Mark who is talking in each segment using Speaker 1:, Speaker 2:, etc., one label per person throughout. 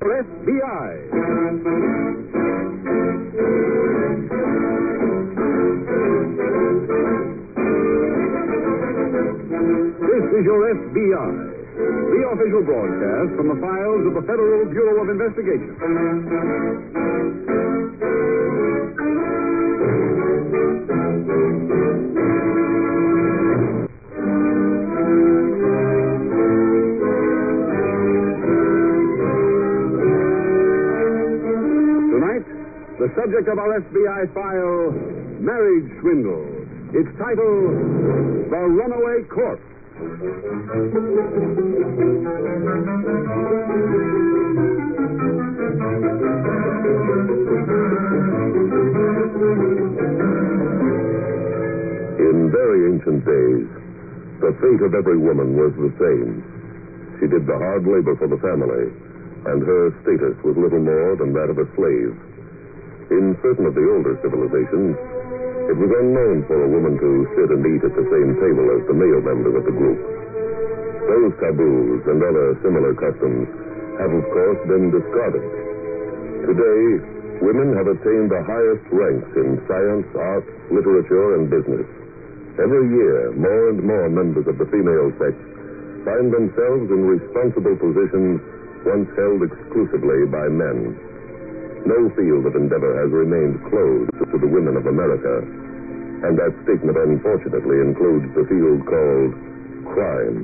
Speaker 1: FBI. This is your FBI, the official broadcast from the files of the Federal Bureau of Investigation. Tonight, the subject of our FBI file, Marriage Swindle. Its title, The Runaway Corpse.
Speaker 2: In very ancient days, the fate of every woman was the same. She did the hard labor for the family, and her status was little more than that of a slave. In certain of the older civilizations, it was unknown for a woman to sit and eat at the same table as the male member of the group. Those taboos and other similar customs have, of course, been discarded. Today, women have attained the highest ranks in science, art, literature, and business. Every year, more and more members of the female sex find themselves in responsible positions once held exclusively by men. No field of endeavor has remained closed to the women of America, and that statement unfortunately includes the field called crime.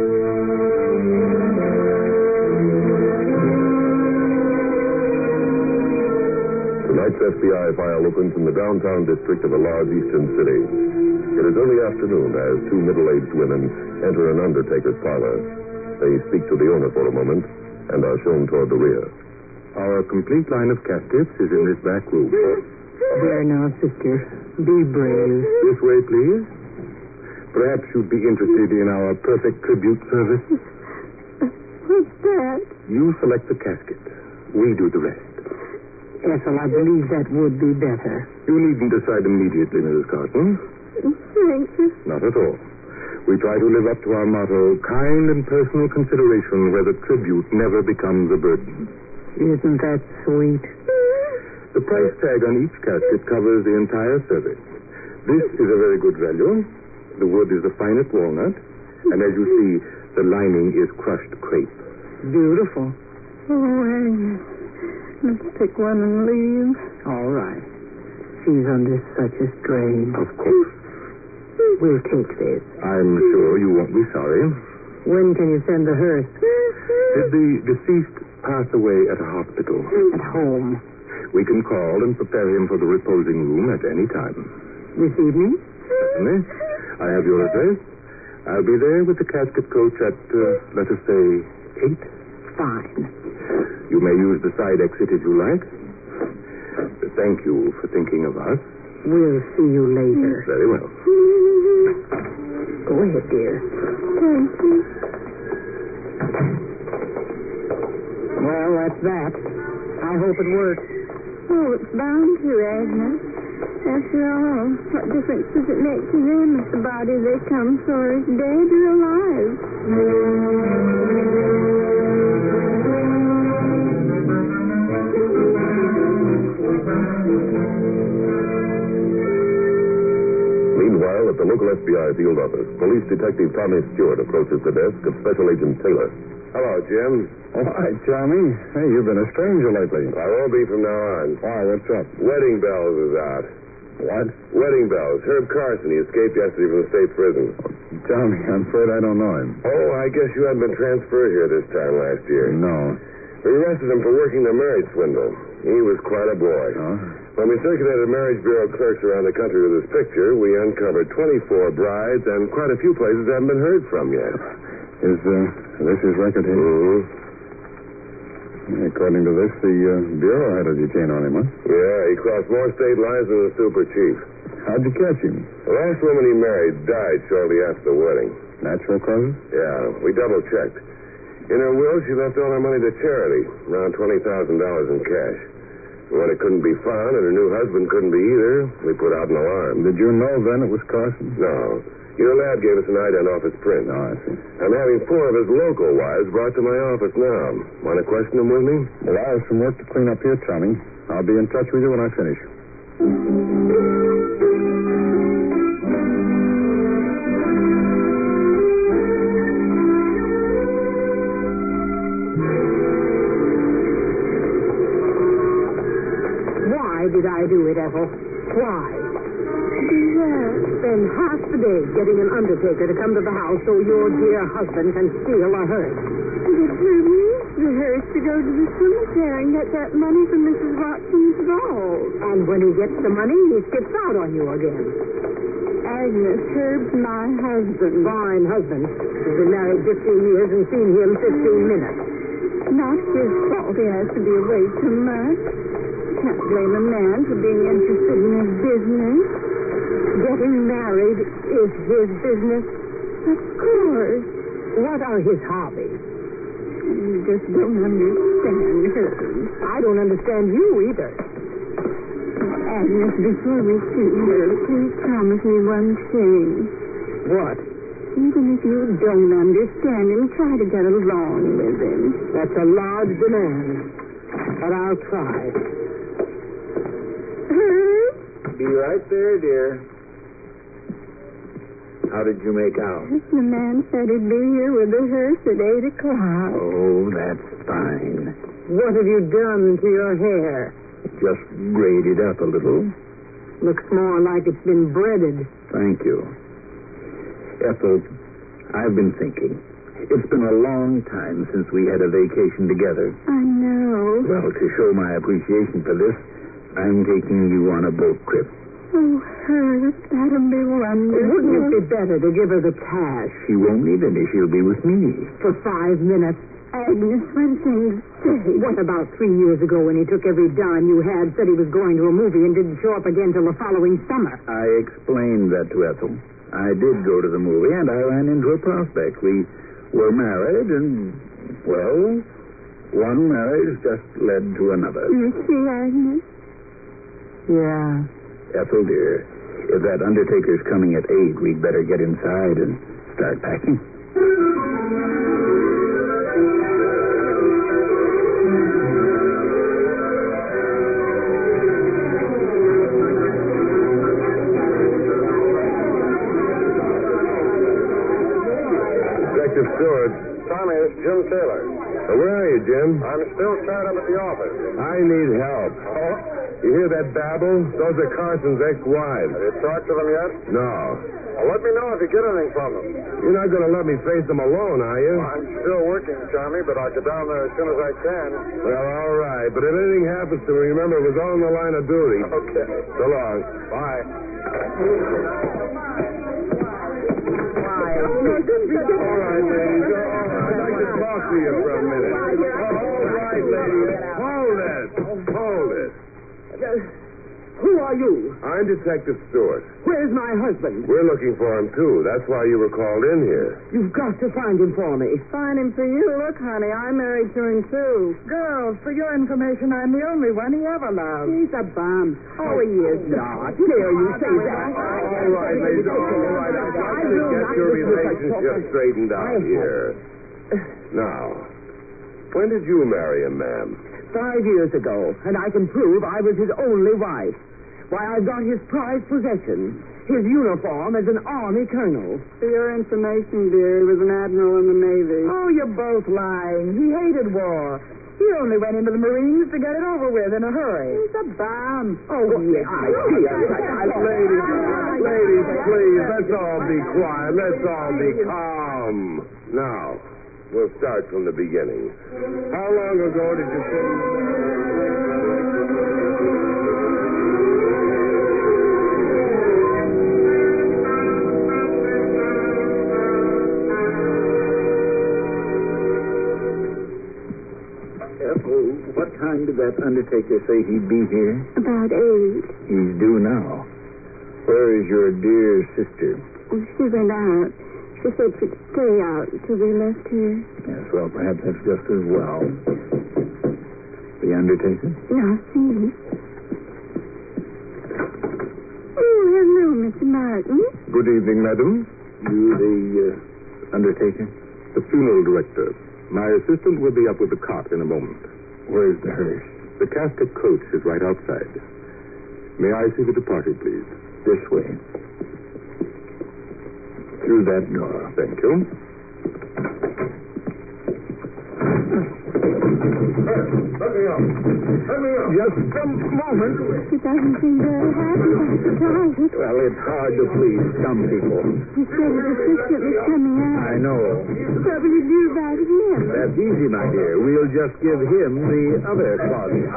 Speaker 2: Tonight's FBI file opens in the downtown district of a large eastern city. It is early afternoon as two middle-aged women enter an undertaker's parlor. They speak to the owner for a moment and are shown toward the rear.
Speaker 3: Our complete line of caskets is in this back room.
Speaker 4: There now, sister. Be brave.
Speaker 3: This way, please. Perhaps you'd be interested in our perfect tribute service.
Speaker 5: What's that?
Speaker 3: You select the casket. We do the rest.
Speaker 4: Ethel, I believe that would be better.
Speaker 3: You needn't decide immediately, Mrs. Carson.
Speaker 5: Thank you.
Speaker 3: Not at all. We try to live up to our motto, kind and personal consideration where the tribute never becomes a burden.
Speaker 4: Isn't that sweet?
Speaker 3: The price tag on each casket covers the entire service. This is a very good value. The wood is the finest walnut. And as you see, the lining is crushed crepe.
Speaker 4: Beautiful.
Speaker 5: Oh, Agnes. Let's pick one and leave.
Speaker 4: All right. She's under such a strain.
Speaker 3: Of course.
Speaker 4: We'll take this.
Speaker 3: I'm sure you won't be sorry.
Speaker 4: When can you send the hearse?
Speaker 3: Did the deceased pass away at a hospital?
Speaker 4: At home.
Speaker 3: We can call and prepare him for the reposing room at any time.
Speaker 4: This evening?
Speaker 3: Certainly. I have your address. I'll be there with the casket coach at, let us say, 8.
Speaker 4: Fine.
Speaker 3: You may use the side exit if you like. Thank you for thinking of us.
Speaker 4: We'll see you later.
Speaker 3: Very well.
Speaker 4: Go ahead, dear.
Speaker 5: Thank you.
Speaker 4: Well, that's that. I hope it works.
Speaker 5: Oh, it's bound to, Agnes. After all, what difference does it make to them if the body they come for is dead or alive?
Speaker 2: Meanwhile, at the local FBI field office, Police Detective Tommy Stewart approaches the desk of Special Agent Taylor.
Speaker 6: Hello, Jim.
Speaker 3: All right, Tommy. Hey, you've been a stranger lately.
Speaker 6: I won't be from now on.
Speaker 3: Why, what's up?
Speaker 6: Wedding Bells is out.
Speaker 3: What?
Speaker 6: Wedding Bells. Herb Carson. He escaped yesterday from the state prison.
Speaker 3: Tommy, I'm afraid I don't know him.
Speaker 6: Oh, I guess you hadn't been transferred here this time last year.
Speaker 3: No.
Speaker 6: We arrested him for working the marriage swindle. He was quite a boy.
Speaker 3: Oh?
Speaker 6: When we circulated marriage bureau clerks around the country with his picture, we uncovered 24 brides and quite a few places haven't been heard from yet.
Speaker 3: Is this his record here?
Speaker 6: Mm-hmm.
Speaker 3: According to this, the Bureau had a detain on him, huh?
Speaker 6: Yeah, he crossed more state lines than the super chief.
Speaker 3: How'd you catch him?
Speaker 6: The last woman he married died shortly after the wedding.
Speaker 3: Natural causes?
Speaker 6: Yeah, we double-checked. In her will, she left all her money to charity, around $20,000 in cash. When it couldn't be found and her new husband couldn't be either, we put out an alarm.
Speaker 3: Did you know then it was Carson?
Speaker 6: No. Your lad gave us an ident off his print.
Speaker 3: Oh, I see.
Speaker 6: I'm having 4 of his local wives brought to my office now. Want to question them with me?
Speaker 3: Well, I have some work to clean up here, Tommy. I'll be in touch with you when I finish.
Speaker 4: Why did I do it, Ethel? Why? Spend half the day getting an undertaker to come to the house so your dear husband can steal a hearse.
Speaker 5: But Herb needs the hearse to go to the cemetery and get that money from Mrs. Watson's vault.
Speaker 4: And when he gets the money, he skips out on you again.
Speaker 5: Agnes, Herb's my husband.
Speaker 4: Fine husband. You've been married 15 years and seen him 15 minutes.
Speaker 5: Not his fault he has to be away too much. Can't blame a man for being interested in his business.
Speaker 4: Getting married is his business.
Speaker 5: Of course.
Speaker 4: What are his hobbies?
Speaker 5: You just don't understand Herb.
Speaker 4: I don't understand you either.
Speaker 5: Agnes, before we see Herb, please promise me one thing.
Speaker 4: What?
Speaker 5: Even if you don't understand him, try to get along with him.
Speaker 4: That's a large demand. But I'll try.
Speaker 5: Herb?
Speaker 3: Be right there, dear. How did you make out?
Speaker 5: The man said he'd be here with the hearse at 8 o'clock.
Speaker 3: Oh, that's fine.
Speaker 4: What have you done to your hair?
Speaker 3: Just braided up a little.
Speaker 4: Looks more like it's been breaded.
Speaker 3: Thank you. Ethel, I've been thinking. It's been a long time since we had a vacation together.
Speaker 5: I know.
Speaker 3: Well, to show my appreciation for this, I'm taking you on a boat trip.
Speaker 5: Oh, Herb, that'll be wonderful.
Speaker 4: Wouldn't it be better to give her the cash?
Speaker 3: She won't need any. She'll be with me.
Speaker 4: For 5 minutes.
Speaker 5: Agnes, when things say...
Speaker 4: What about 3 years ago when he took every dime you had, said he was going to a movie and didn't show up again till the following summer?
Speaker 3: I explained that to Ethel. I did go to the movie, and I ran into a prospect. We were married, and, well, one marriage just led to another.
Speaker 5: You see, Agnes?
Speaker 4: Yeah.
Speaker 3: Ethel, dear, if that undertaker's coming at 8, we'd better get inside and start packing.
Speaker 6: Detective Stewart.
Speaker 7: Tommy, it's Jim Taylor.
Speaker 6: Where are you, Jim?
Speaker 7: I'm still tied up at the office.
Speaker 6: I need help.
Speaker 7: Oh?
Speaker 6: You hear that babble? Those are Carson's ex-wives.
Speaker 7: Have you talked to them yet?
Speaker 6: No.
Speaker 7: Well, let me know if you get anything from them.
Speaker 6: You're not going to let me face them alone, are you?
Speaker 7: I'm still working, Tommy, but I'll get down there as soon as I can.
Speaker 6: Well, all right. But if anything happens to me, remember, it was on the line of duty.
Speaker 7: Okay.
Speaker 6: So long.
Speaker 7: Bye.
Speaker 6: All right, ladies. I'd like to talk to you for a minute. All right, ladies. Hold it. Hold it.
Speaker 4: Who are you?
Speaker 6: I'm Detective Stewart.
Speaker 4: Where's my husband?
Speaker 6: We're looking for him, too. That's why you were called in here.
Speaker 4: You've got to find him for me.
Speaker 5: Find him for you. Look, honey, I'm married to him, too.
Speaker 4: Girls, for your information, I'm the only one he ever loved. He's a bum. Oh, he is not. Dare you say that?
Speaker 6: All right, ladies. All right. I've got to get your relationship straightened out here. Now, when did you marry him, ma'am?
Speaker 4: 5 years ago, and I can prove I was his only wife. Why, I've got his prized possession, his uniform as an Army colonel.
Speaker 5: For your information, dear, he was an admiral in the Navy.
Speaker 4: Oh, you're both lying. He hated war. He only went into the Marines to get it over with in a hurry.
Speaker 5: He's a bum.
Speaker 4: Oh, yeah, I see.
Speaker 6: Ladies, please, let's all be quiet. Let's all be calm. Now, we'll start from the beginning. How long ago did you say...
Speaker 3: What time did that undertaker say he'd be here?
Speaker 5: About 8.
Speaker 3: He's due now. Where is your dear sister?
Speaker 5: Oh, she went out. She said she'd stay out till we left here.
Speaker 3: Yes, well, perhaps that's just as well. The undertaker?
Speaker 5: Now, see. Oh, hello, Mr. Martin.
Speaker 3: Good evening, madam. You the undertaker? The funeral director. My assistant will be up with the cot in a moment. Where's the hearse? The casket coach is right outside. May I see the departed, please? This way. Through that door. Thank you.
Speaker 6: Let me up.
Speaker 3: Just a moment.
Speaker 5: He doesn't seem very happy about the closet.
Speaker 3: Well, it's hard to please some people.
Speaker 5: He said his assistant was coming out.
Speaker 3: I know.
Speaker 5: What will you do about him?
Speaker 3: That's easy, my dear. We'll just give him the other closet.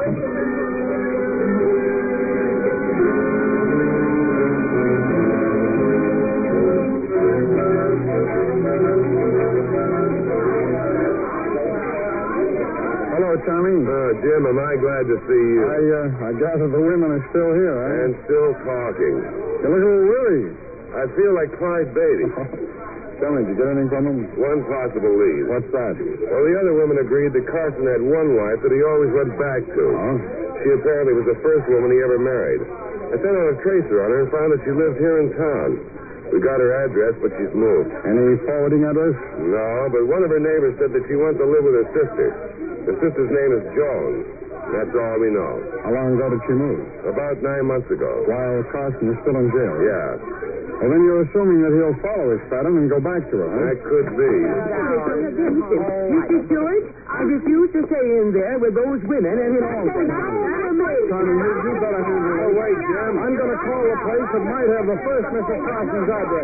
Speaker 6: Hello, Tommy.
Speaker 2: Jim, am I glad to see you?
Speaker 6: I gather the women are still here, eh?
Speaker 2: And still talking.
Speaker 6: You look a little weary.
Speaker 2: I feel like Clyde Beatty.
Speaker 6: Tell me, did you get anything from them?
Speaker 2: One possible lead.
Speaker 6: What's that?
Speaker 2: Well, the other women agreed that Carson had one wife that he always went back to.
Speaker 6: Oh?
Speaker 2: She apparently was the first woman he ever married. I sent out a tracer on her and found that she lived here in town. We got her address, but she's moved.
Speaker 6: Any forwarding address?
Speaker 2: No, but one of her neighbors said that she went to live with her sister. The sister's name is Joan. That's all we know.
Speaker 6: How long ago did she move?
Speaker 2: About 9 months ago.
Speaker 6: While Carson is still in jail?
Speaker 2: Yeah,
Speaker 6: Well, then you're assuming that he'll follow his pattern and go back to her, huh?
Speaker 2: that could be.
Speaker 4: Mr. Stewart, I refuse to stay in there with those women and him also.
Speaker 6: Tommy, you better handle it.
Speaker 2: Oh, wait, Jim.
Speaker 6: I'm going to call the place that might have the first Mrs. Carson's address.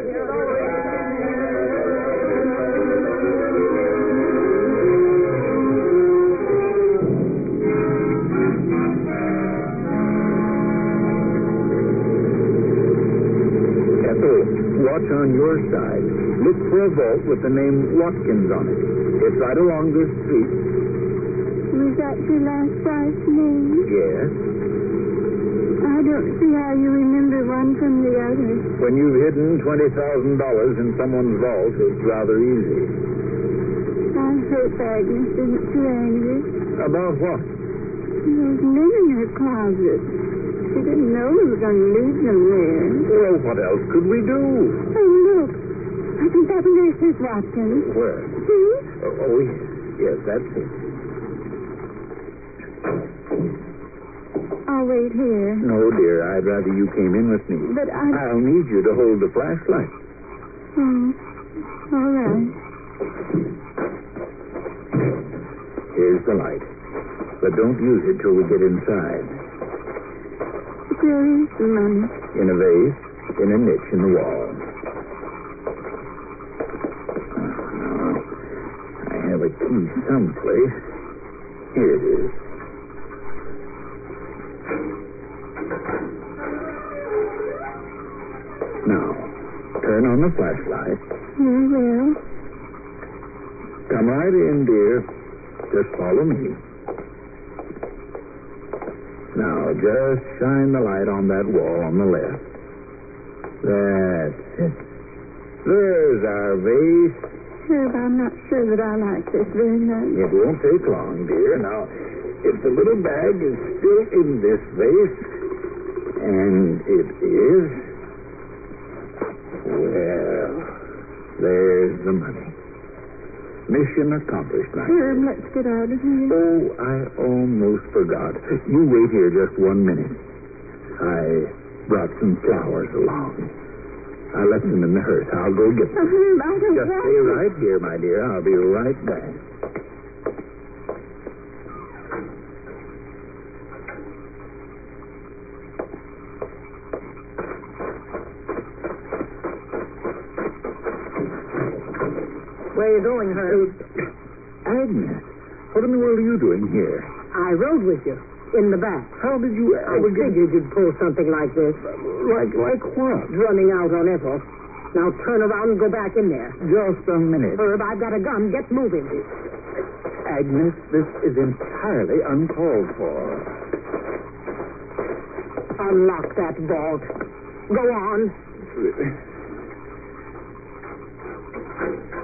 Speaker 3: Ethel, watch on your side. Look for a vault with the name Watkins on it. It's right along this street.
Speaker 5: Was that your last wife's name?
Speaker 3: Yes.
Speaker 5: I don't see how you remember one from the other.
Speaker 3: When you've hidden $20,000 in someone's vault, it's rather easy.
Speaker 5: I hope Agnes isn't too angry.
Speaker 3: About what?
Speaker 5: There's men in her closet. She didn't know we were going to leave them there.
Speaker 3: Well, what else could we do?
Speaker 5: Oh, look. I think that nurse is Watkins.
Speaker 3: Where?
Speaker 5: See?
Speaker 3: Oh, yes. Yes, that's it.
Speaker 5: I'll wait here.
Speaker 3: No, dear, I'd rather you came in with me.
Speaker 5: But
Speaker 3: I'll need you to hold the flashlight.
Speaker 5: Oh, all right.
Speaker 3: Here's the light. But don't use it till we get inside.
Speaker 5: Where is the money?
Speaker 3: In a vase, in a niche in the wall. Now, I have a key someplace. Here it is. Now, turn on the flashlight.
Speaker 5: Very well.
Speaker 3: Come right in, dear. Just follow me. Now, just shine the light on that wall on the left. That's it. There's our vase.
Speaker 5: Herb, I'm not sure that I like this very much.
Speaker 3: It won't take long, dear. Now, if the little bag is still in this vase, and it is, well, there's the money. Mission accomplished, my dear.
Speaker 5: Herb, let's get out of here.
Speaker 3: Oh, I almost forgot. You wait here just 1 minute. I brought some flowers along. I left them in the hearse. I'll go get them.
Speaker 5: Herb, I don't
Speaker 3: Just
Speaker 5: want
Speaker 3: stay
Speaker 5: to.
Speaker 3: right here, my dear. I'll be right back.
Speaker 4: Where are you going, Herb?
Speaker 3: Agnes, what in the world are you doing here?
Speaker 4: I rode with you in the back.
Speaker 3: How did you
Speaker 4: I
Speaker 3: ever get...
Speaker 4: figured you'd pull something like this.
Speaker 3: Like what?
Speaker 4: Running out on Ethel. Now turn around and go back in there.
Speaker 3: Just a minute.
Speaker 4: Herb, I've got a gun. Get moving.
Speaker 3: Agnes, this is entirely uncalled for.
Speaker 4: Unlock that vault. Go on.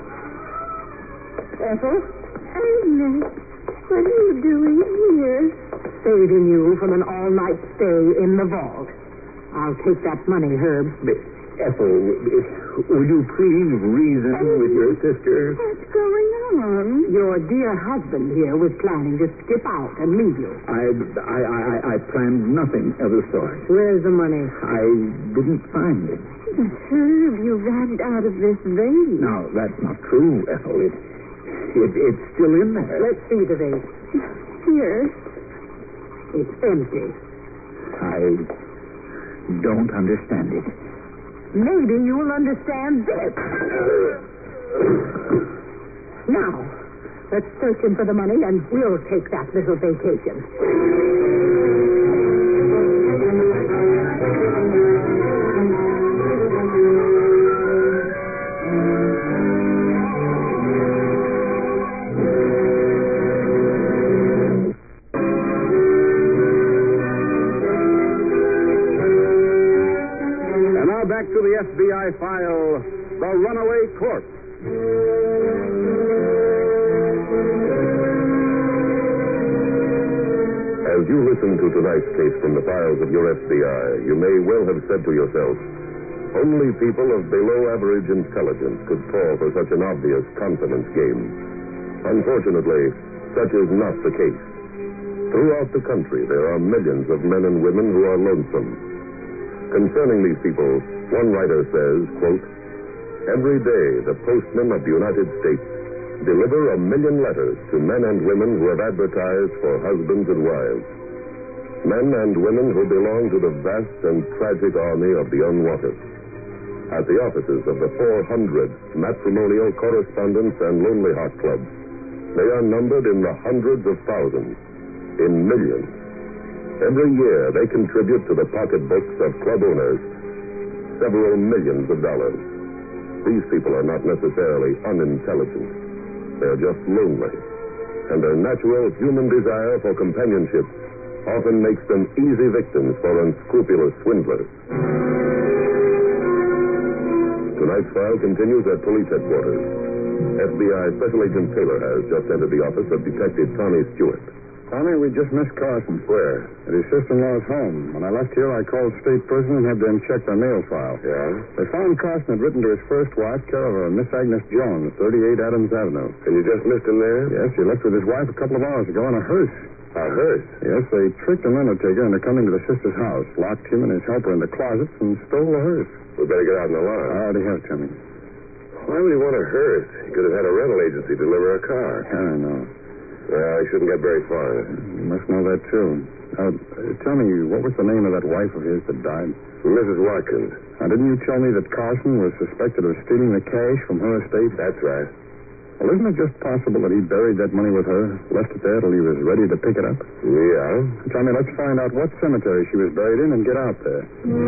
Speaker 4: Ethel?
Speaker 5: Agnes, what are you doing here?
Speaker 4: saving you from an all-night stay in the vault. I'll take that money, Herb.
Speaker 3: Ethel, would you please reason with your sister?
Speaker 5: What's going on?
Speaker 4: Your dear husband here was planning to skip out and leave you.
Speaker 3: I planned nothing of the sort.
Speaker 4: Where's the money?
Speaker 3: I didn't find it.
Speaker 5: But Herb, you got it out of this vase.
Speaker 3: No, that's not true, Ethel. It's still in there.
Speaker 4: Let's see the vase.
Speaker 5: Here.
Speaker 4: It's empty.
Speaker 3: I don't understand it.
Speaker 4: Maybe you'll understand this. Now, let's search him for the money, and we'll take that little vacation.
Speaker 1: Back to the FBI file, The Runaway Corpse.
Speaker 2: As you listen to tonight's case from the files of your FBI, you may well have said to yourself, only people of below-average intelligence could fall for such an obvious confidence game. Unfortunately, such is not the case. Throughout the country, there are millions of men and women who are lonesome. Concerning these people, one writer says, quote, every day the postmen of the United States deliver 1 million letters to men and women who have advertised for husbands and wives. Men and women who belong to the vast and tragic army of the unwanted. At the offices of the 400 matrimonial correspondence and lonely heart clubs, they are numbered in the hundreds of thousands, in millions. Every year, they contribute to the pocketbooks of club owners several millions of dollars. These people are not necessarily unintelligent. They're just lonely. And their natural human desire for companionship often makes them easy victims for unscrupulous swindlers. Tonight's file continues at police headquarters. FBI Special Agent Taylor has just entered the office of Detective Tommy Stewart.
Speaker 7: Tommy, we just missed Carson.
Speaker 2: Where?
Speaker 7: At his sister-in-law's home. When I left here, I called state prison and had them check their mail file.
Speaker 2: Yeah?
Speaker 7: They found Carson had written to his first wife, care of Miss Agnes Jones, 38 Adams Avenue.
Speaker 2: And you just missed him there?
Speaker 7: Yes, he left with his wife a couple of hours ago in a hearse.
Speaker 2: A hearse?
Speaker 7: Yes, they tricked an undertaker into coming to the sister's house, locked him and his helper in the closets, and stole the hearse.
Speaker 2: We better get out in the line.
Speaker 7: I already have, Tommy.
Speaker 2: Why would he want a hearse? He could have had a rental agency deliver a car.
Speaker 7: I know.
Speaker 2: Well, he shouldn't get very far.
Speaker 7: You must know that, too. Tell me, what was the name of that wife of his that died?
Speaker 2: Mrs. Watkins.
Speaker 7: Now, didn't you tell me that Carson was suspected of stealing the cash from her estate?
Speaker 2: That's right.
Speaker 7: Well, isn't it just possible that he buried that money with her, left it there till he was ready to pick it up?
Speaker 2: Yeah.
Speaker 7: Tommy, let's find out what cemetery she was buried in and get out there.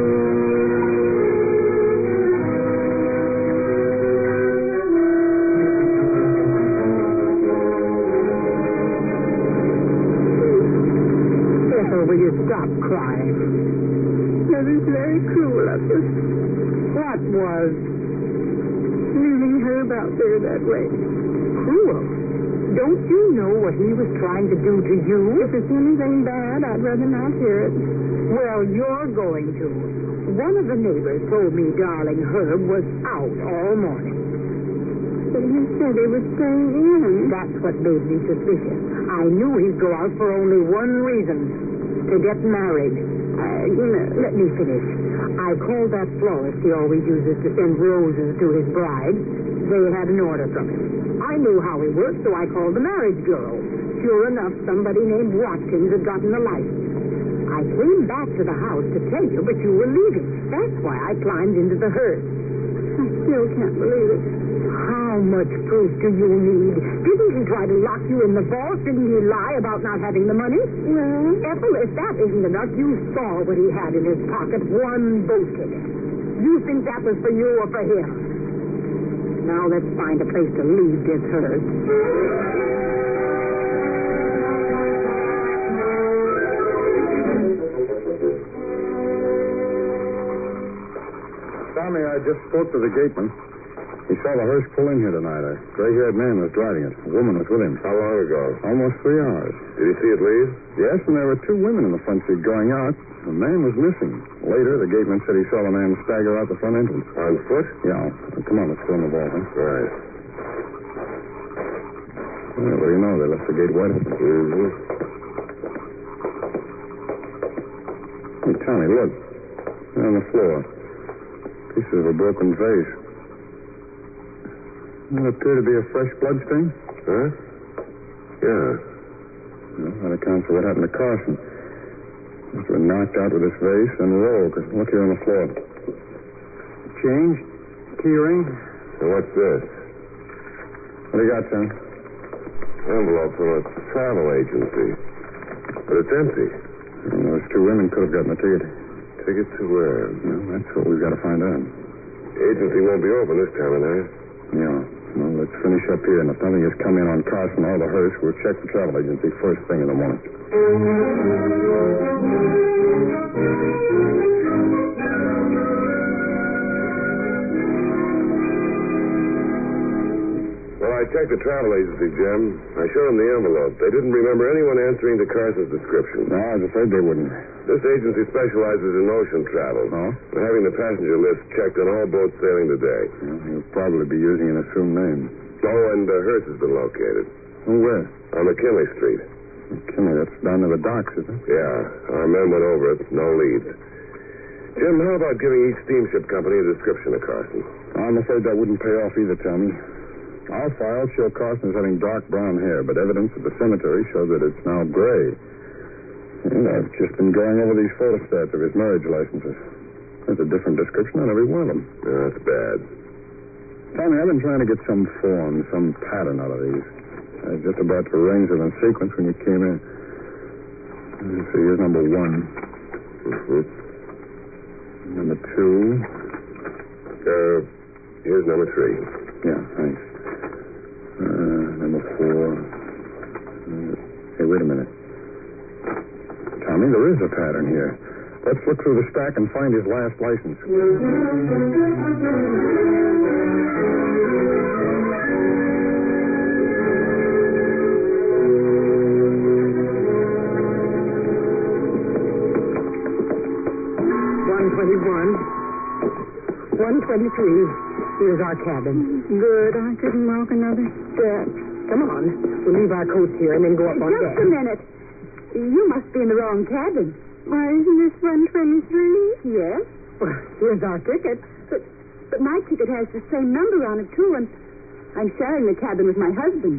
Speaker 4: Will you stop crying?
Speaker 5: That was very cruel of you.
Speaker 4: What was?
Speaker 5: Leaving Herb out there that way.
Speaker 4: Cruel? Don't you know what he was trying to do to you?
Speaker 5: If it's anything bad, I'd rather not hear it.
Speaker 4: Well, you're going to. One of the neighbors told me darling Herb was out all morning.
Speaker 5: But he said he was staying in.
Speaker 4: That's what made me suspicious. I knew he'd go out for only one reason. To get married. Let me finish. I called that florist he always uses to send roses to his bride. They had an order from him. I knew how he worked, so I called the marriage bureau. Sure enough, somebody named Watkins had gotten the license. I came back to the house to tell you, but you were leaving. That's why I climbed into the hearse.
Speaker 5: I still can't believe it.
Speaker 4: How much proof do you need? Didn't he try to lock you in the vault? Didn't he lie about not having the money?
Speaker 5: Well,
Speaker 4: Ethel, if that isn't enough, you saw what he had in his pocket, one boat ticket. You think that was for you or for him? Now let's find a place to leave this hearse.
Speaker 7: Tommy, I just spoke to the gateman. He saw the hearse pull in here tonight. A gray-haired man was driving it. A woman was with him.
Speaker 6: How long ago?
Speaker 7: Almost 3 hours.
Speaker 6: Did he see it leave?
Speaker 7: Yes, and there were 2 women in the front seat going out. The man was missing. Later, the gateman said he saw the man stagger out the front entrance.
Speaker 6: On foot?
Speaker 7: Yeah. Come on, let's go in the vault, huh?
Speaker 6: Right.
Speaker 7: Well, what do you know? They left the gate wide open.
Speaker 6: Mm-hmm.
Speaker 7: Hey, Tommy, look. There on the floor. Pieces of a broken vase. Doesn't it appear to be a fresh blood stain?
Speaker 6: Huh? Yeah.
Speaker 7: Well, that accounts for what happened to Carson. Must have been knocked out with this vase and rolled. Look here on the floor. Change? Key ring?
Speaker 6: And what's this?
Speaker 7: What do you got, Tom?
Speaker 6: Envelope from a travel agency. But it's empty.
Speaker 7: Well, those 2 women could have gotten a ticket.
Speaker 6: Ticket to where?
Speaker 7: Well, that's what we've got to find out.
Speaker 6: Agency won't be open this time of night.
Speaker 7: Yeah. Well, let's finish up here, and if nothing has come in on Carson or the hearse, we'll check the travel agency first thing in the morning.
Speaker 6: Well, I checked the travel agency, Jim. I showed them the envelope. They didn't remember anyone answering to Carson's description.
Speaker 7: No, I was afraid they wouldn't.
Speaker 6: This agency specializes in ocean travel.
Speaker 7: Oh?
Speaker 6: And having the passenger list checked on all boats sailing today.
Speaker 7: Well, he'll probably be using an assumed name.
Speaker 6: Oh, and the hearse has been located.
Speaker 7: Oh, where?
Speaker 6: On McKinley Street.
Speaker 7: McKinley, that's down to the docks, isn't it?
Speaker 6: Yeah, our men went over it. No leads. Jim, how about giving each steamship company a description of Carson?
Speaker 7: I'm afraid that wouldn't pay off either, Tommy. Our files show Carson as having dark brown hair, but evidence at the cemetery shows that it's now gray. And I've just been going over these photostats of his marriage licenses. There's a different description on every one of them.
Speaker 6: Yeah, that's bad.
Speaker 7: Tommy, I've been trying to get some form, some pattern out of these. I was just about to arrange them in sequence when you came in. Let's see, here's number 1.
Speaker 6: Mm-hmm.
Speaker 7: Number 2.
Speaker 6: Here's number 3.
Speaker 7: Yeah, thanks. Number 4. Hey, wait a minute. Tommy, there is a pattern here. Let's look through the stack and find his last license.
Speaker 4: Here's our cabin.
Speaker 5: Good. I couldn't walk another step.
Speaker 4: Come on. We'll leave our coats here and then go up on deck.
Speaker 5: Just a minute. You must be in the wrong cabin. Why, isn't this 123? Yes.
Speaker 4: Well, here's our ticket.
Speaker 5: But my ticket has the same number on it, too, and I'm sharing the cabin with my husband.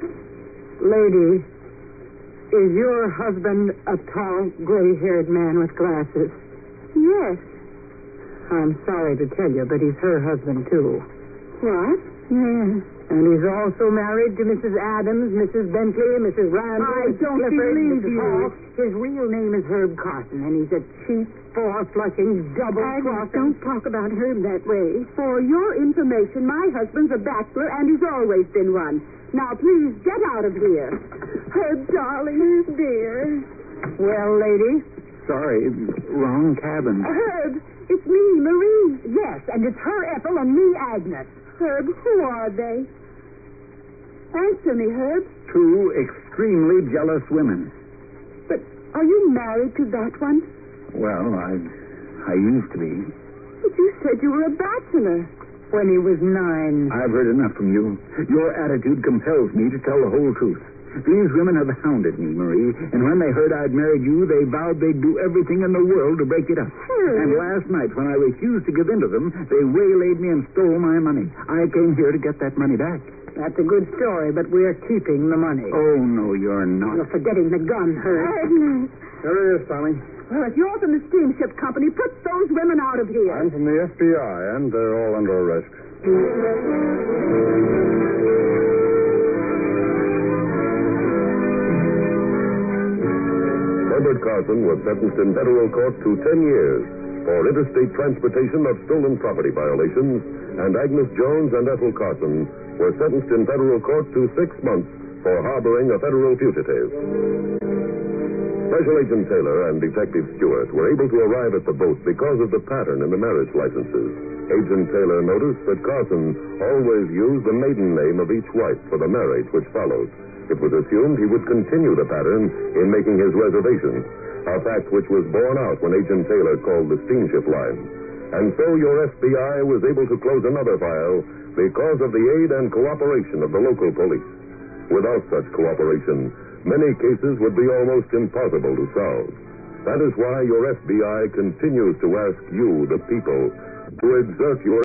Speaker 4: Lady, is your husband a tall, gray-haired man with glasses?
Speaker 5: Yes.
Speaker 4: I'm sorry to tell you, but he's her husband, too.
Speaker 5: What?
Speaker 4: Yes. And he's also married to Mrs. Adams, Mrs. Bentley, Mrs. Randall,
Speaker 5: I
Speaker 4: Mrs.
Speaker 5: don't
Speaker 4: Clifford,
Speaker 5: believe
Speaker 4: Mrs.
Speaker 5: you.
Speaker 4: Hall. His real name is Herb Carson, and he's a cheap, four-flushing, double-crossing...
Speaker 5: Don't talk about Herb that way. For your information, my husband's a bachelor, and he's always been one. Now, please, get out of here. Herb, darling, dear.
Speaker 4: Well, lady?
Speaker 7: Sorry, wrong cabin.
Speaker 5: Herb, it's me, Marie.
Speaker 4: Yes, and it's her Ethel and me, Agnes.
Speaker 5: Herb, who are they? Answer me, Herb.
Speaker 7: 2 extremely jealous women.
Speaker 5: But are you married to that one?
Speaker 7: Well, I used to be.
Speaker 5: But you said you were a bachelor.
Speaker 4: When he was 9.
Speaker 7: I've heard enough from you. Your attitude compels me to tell the whole truth. These women have hounded me, Marie, and when they heard I'd married you, they vowed they'd do everything in the world to break it up. And last night, when I refused to give in to them, they waylaid me and stole my money. I came here to get that money back.
Speaker 4: That's a good story, but we're keeping the money.
Speaker 7: Oh, no, you're not.
Speaker 4: You're forgetting the gun, Herb.
Speaker 5: Agnes.
Speaker 7: There it is, Tommy.
Speaker 5: Well, if you're from the steamship company, put those women out of here.
Speaker 7: I'm from the FBI, and they're all under arrest.
Speaker 2: Herbert Carson was sentenced in federal court to 10 years for interstate transportation of stolen property violations, and Agnes Jones and Ethel Carson were sentenced in federal court to 6 months for harboring a federal fugitive. Special Agent Taylor and Detective Stewart were able to arrive at the boat because of the pattern in the marriage licenses. Agent Taylor noticed that Carson always used the maiden name of each wife for the marriage which followed. It was assumed he would continue the pattern in making his reservations, a fact which was borne out when Agent Taylor called the steamship line. And so your FBI was able to close another file because of the aid and cooperation of the local police. Without such cooperation, many cases would be almost impossible to solve. That is why your FBI continues to ask you, the people, to exert your